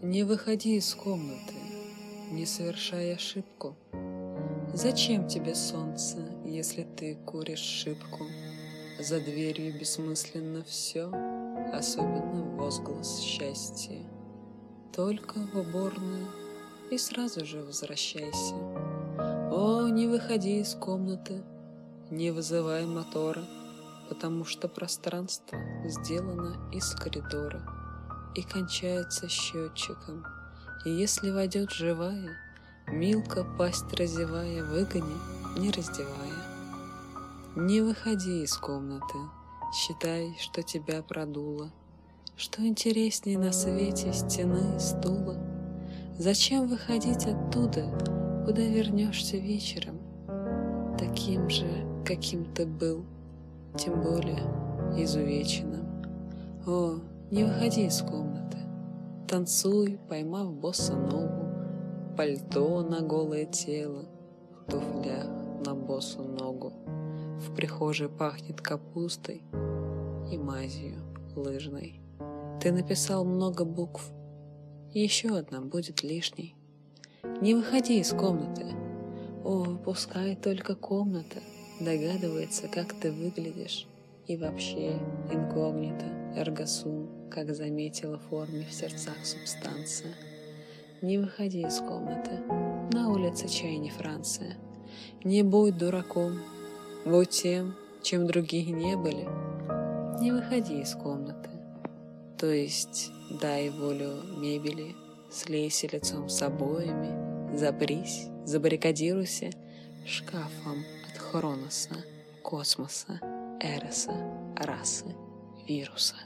Не выходи из комнаты, не совершай ошибку. Зачем тебе солнце, если ты куришь шипку? За дверью бессмысленно все, особенно возглас счастья. Только в уборную и сразу же возвращайся. О, не выходи из комнаты, не вызывай мотора, потому что пространство сделано из коридора и кончается счетчиком. И если войдет живая, Милка, пасть разевая, выгони, не раздевая. Не выходи из комнаты, считай, что тебя продуло. Что интересней на свете стены и стула? Зачем выходить оттуда, куда вернешься вечером, таким же, каким ты был, тем более изувеченным? О, не выходи из комнаты, танцуй, поймав босса-ногу, пальто на голое тело, в туфлях на босу ногу. В прихожей пахнет капустой и мазью лыжной. Ты написал много букв, и еще одна будет лишней. Не выходи из комнаты. О, пускай только комната догадывается, как ты выглядишь. И вообще инкогнито, эргосум, как заметила в форме в сердцах субстанция. Не выходи из комнаты, на улице чай не Франция. Не будь дураком, будь тем, чем другие не были. Не выходи из комнаты, то есть дай волю мебели, слейся лицом с обоями, запрись, забаррикадируйся шкафом от Хроноса, космоса, Эроса, расы, вируса.